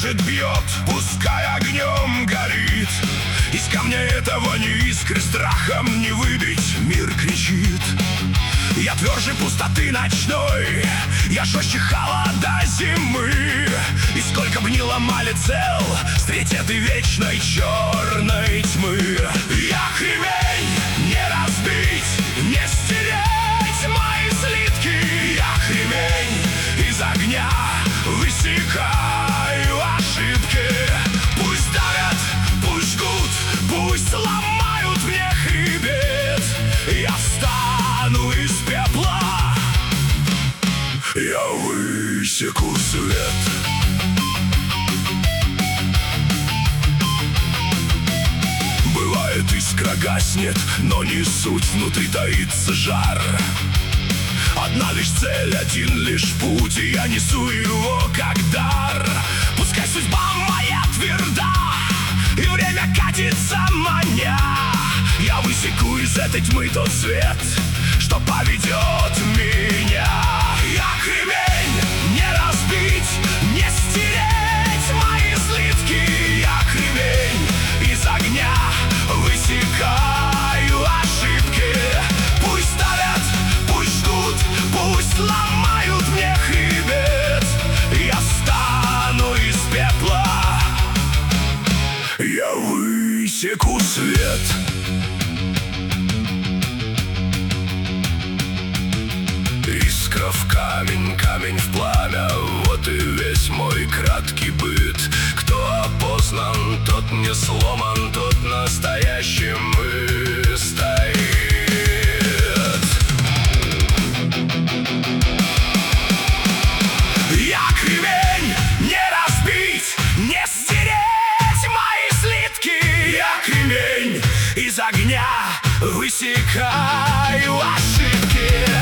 скрежет бьет, пускай огнем горит. Из камня этого не искры, страхом не выбить, мир кричит. Я тверже пустоты ночной, я жестче холода зимы. И сколько б ни ломали цел, стрететы вечной черной тьмы. Я кремень, не разбить, не стереть мои слитки. Я кремень, из огня высекаю ошибки. Пусть давят, пусть жгут, пусть ломают мне хребет. Я встану из пепла, я высеку свет. Бывает, искра гаснет, но не суть, внутри таится жар. Одна лишь цель, один лишь путь, и я несу его как дар. Пускай судьба моя тверда, и время катится маня. Я высеку из этой тьмы тот свет, что поведет меня. Я кремень, не разбить, не стереть мои слитки. Я кремень, из огня высекаю ошибки. Пусть давят, пусть жгут, пусть ломают мне хребет. Я встану из пепла, я высеку свет. Искра в камень, камень в пламя, вот и весь мой краткий быт. Кто опознан, тот не сломан, тот настоящим и стоит. Я кремень, не разбить, не стереть мои слитки. Я кремень, из огня высекаю ошибки.